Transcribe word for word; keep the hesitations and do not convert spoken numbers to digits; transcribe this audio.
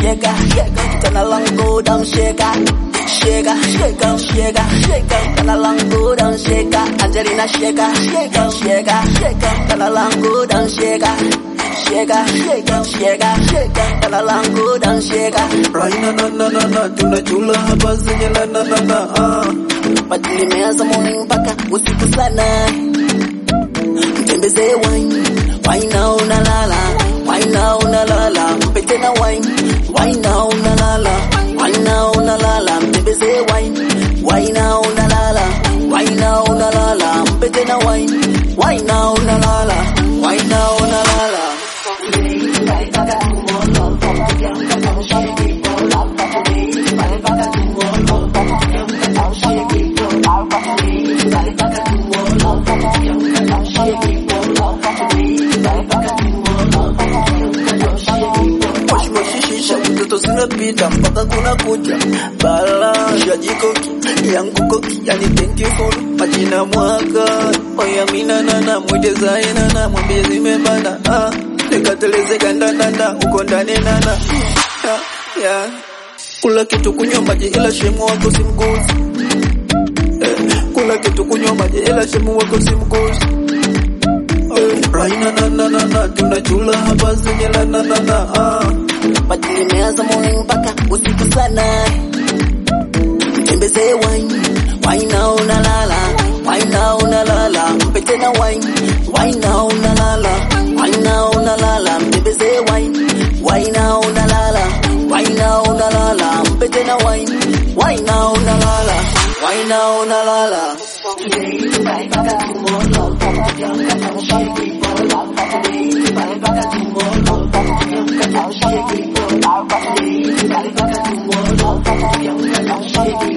shaker, shaker. Turn along, go down, shaker. Shaker, shaker, shaker, shaker. Turn along, go down, shaker. Angelina, shaker, shaker, shaker, shaker. Turn along, go down, shaker. Shaker, shaker, shaker, shaker. Turn along, go down, shaker. Right na na na na na, tunachula hapa zenye na na na na ah. Badili meanza morning mpaka usiku sana. Mtembeze wine, wine na unalala, wine na unalala. Mpe tena wine, wine na unalala, wine na unalala. Mtembeze wine, wine na unalala, wine na unalala. Mpe tena wine, wine na unalala, wine na unalala. Mtoto zinapita mpaka kuna kuja bala shajiko yangu koki yani thank you for majina mwaka oya mina nana mwite zaina na mwambie zimebana ah nikateleze ganda danda uko ndani nana ya yeah. Kula kitu kunywa maji ila shemu wako simguzi eh, kula kitu kunywa maji ila shemu wako simguzi Raina na na na na tunachula hapa zenye la na na na ah. Badili meanza morning mpaka usiku sana. Mtembeze wine, wine na unalala, wine na unalala. Mpe tena wine, wine na unalala, wine na unalala. Mtembeze wine, wine na unalala, wine na unalala. Mpe tena wine, wine na unalala, wine na unalala. Shake it,